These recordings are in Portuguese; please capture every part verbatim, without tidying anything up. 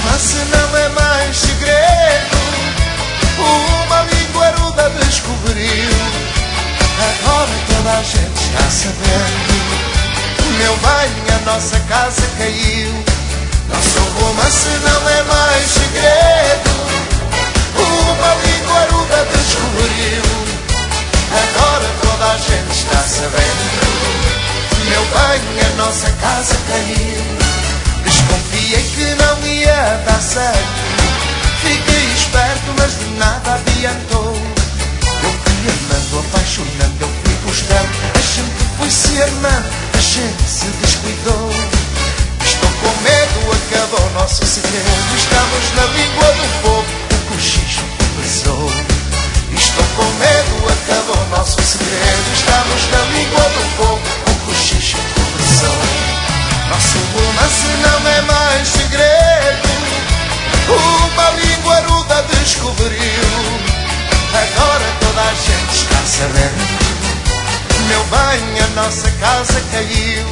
romance não é mais segredo. Uma língua aruda descobriu. Agora toda a gente está sabendo. Meu bem, a nossa casa caiu. Nosso romance não é mais segredo. Uma língua aruda descobriu. Agora toda a gente está sabendo. Meu bem, a nossa casa caiu. Desconfiei que não ia dar certo. Fiquei esperto, mas de nada adiantou. Eu fui amando, apaixonando, eu fui gostando. A gente foi se amando, a gente se descuidou. Estou com medo, acabou o nosso segredo. Estamos na língua do fogo, o cochicho começou. Estou com medo, acabou o nosso segredo. Estamos na língua do fogo, o cochicho começou. Nosso romance não é mais segredo. Uma língua aruda descobriu. Agora toda a gente está sabendo. Meu bem, a nossa casa caiu.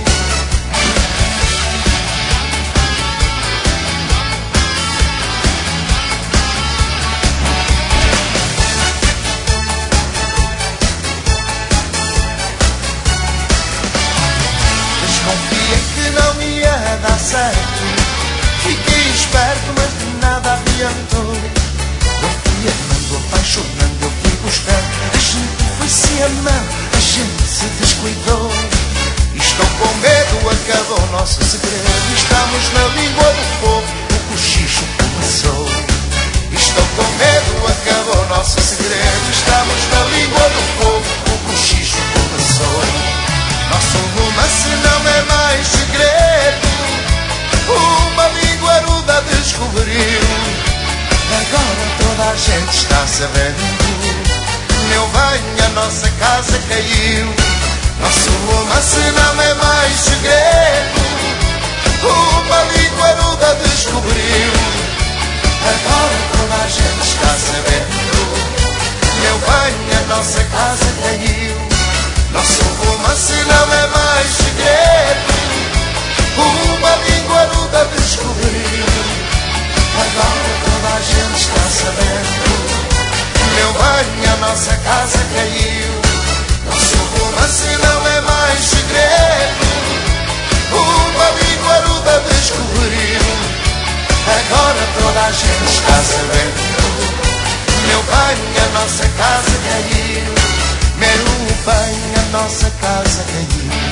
Desconfiei que não ia dar certo. Fiquei esperto, mas de nada adiantou. Eu fui amando, apaixonando, eu fui gostando. A gente foi se amando, a gente se descuidou. Estou com medo, acabou o nosso segredo. Estamos na língua do fogo, o cochicho começou. Estou com medo, acabou o nosso segredo. Estamos na língua do fogo, o cochicho começou. Nosso romance não é mais segredo. Uma língua aruda descobriu. Agora toda a gente está sabendo. Meu bem, a nossa casa caiu. Nosso romance não é mais segredo. Uma língua aruda descobriu. Agora toda a gente está sabendo. Meu bem, a nossa casa caiu. Nosso romance não é mais segredo. Uma língua aruda descobriu. Agora toda a gente está sabendo. Meu bem, a nossa casa caiu. Nosso romance não é mais segredo. Uma língua aruda descobriu. Agora toda a gente está sabendo. Meu bem, a nossa casa caiu. Meu bem, a nossa casa caiu.